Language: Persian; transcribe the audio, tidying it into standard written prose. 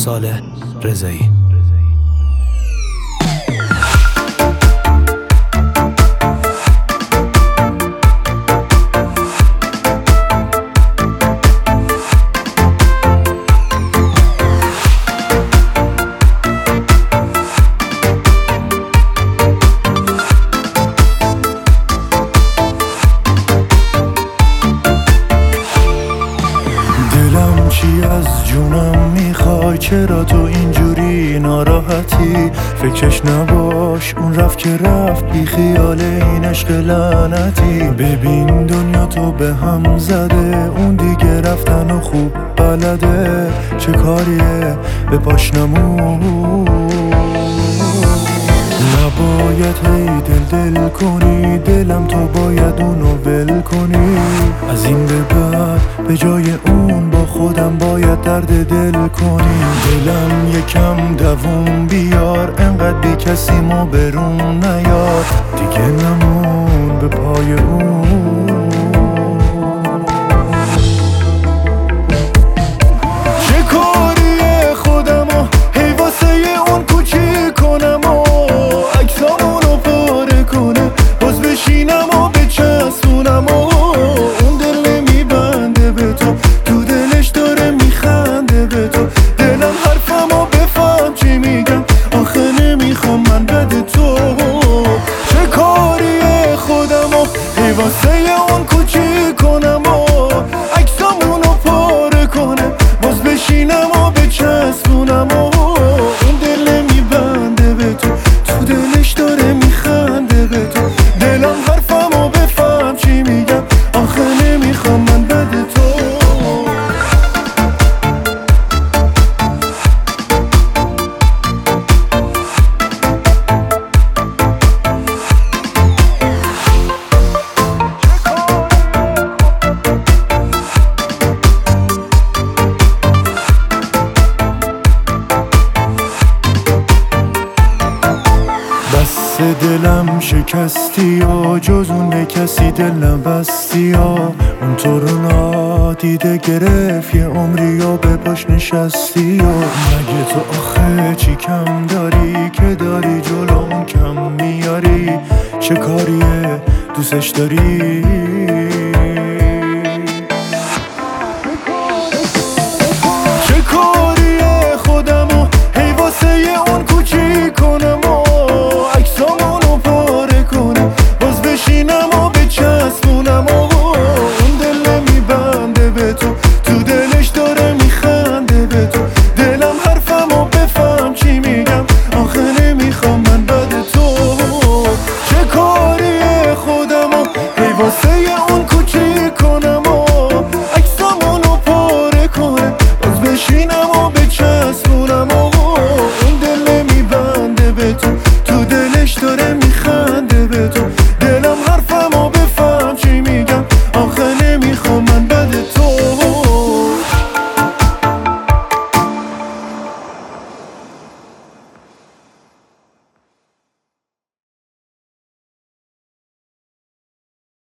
صالح رضایی. چی از جونم میخوای؟ چرا تو اینجوری ناراحتی؟ فکرش نباش، اون رفت که رفت، بی خیال این عشق لعنتی. ببین دنیا تو به هم زده، اون دیگه رفتن و خوب بلده. چه کاریه به پاش نمون؟ نباید هی دل کنی، دلم تو باید اونو ول کنی. از این به بعد به جای اون با خودم باید درد دل کنی. دلم یکم دووم بیار، انقدر بی کسی ما برون نیار. دیگه نمون به پای اون. چه کاریه خودمو هی واسه اون کوچیک کنم و عکسامونو پاره کنه، باز بشینم و بچسبونم و اون دل نمیبنده به تو، تو دلش داره میخنده به تو. دلم حرفمو بفهم چی میگم، آخه نمیخوام من بد تو. چه کاریه خودمو هی واسه اون کوچیک کنم و عکسامونو پاره کنه، باز بشینم و بچسبونم و اون دل نمیبنده به تو، تو دلش داره میخنده به تو. دلم حرفمو بفهم چی میگم، آخه نمیخوام من بد تو. دلم شکستی و جز اون به کسی دل نبستی و اون تو رو نادیده گرفت، یه عمری و به پاش نشستی. و مگه تو آخه چی کم داری که داری جلو اون کم میاری؟ چه کاریه دوستش داری؟ چه کاریه خودمو هی واسه اون کوچیک کنم و عکسامونو پاره کنه، باز بشینم و بچسبونم و اون دل نمیبنده به تو، تو دلش داره میخنده به تو. دلم حرفمو بفهم چی میگم، آخه نمیخوام من بد تو. چه کاریه خودمو هی واسه اون کوچیک کنم و عکسامونو پاره کنه، باز بشینم و بچسبونم و اون دل نمیبنده به تو، تو دلش داره